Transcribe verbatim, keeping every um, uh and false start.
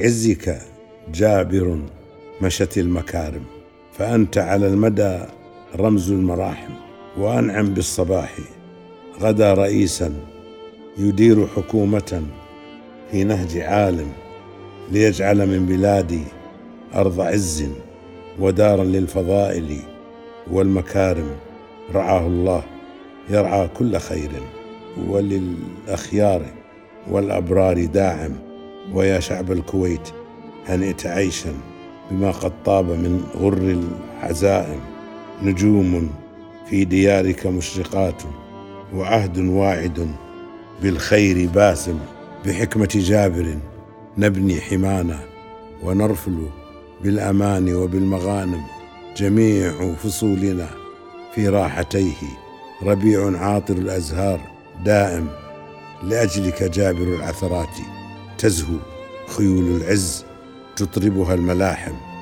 بعزك جابر مشت المكارم، فأنت على المدى رمز المراحم. وأنعم بالصباح غدا رئيسا يدير حكومة في نهج عالم، ليجعل من بلادي أرض عز ودارا للفضائل والمكارم. رعاه الله يرعى كل خير، وللأخيار والأبرار داعم. ويا شعب الكويت هنئت عيشا بما قد طاب من غر العزائم. نجوم في ديارك مشرقات، وعهد واعد بالخير باسم. بحكمة جابر نبني حمانا، ونرفل بالأمان وبالمغانم. جميع فصولنا في راحتيه ربيع عاطر الأزهار دائم. لأجلك جابر العثرات تزهو خيول العز تطربها الملاحم.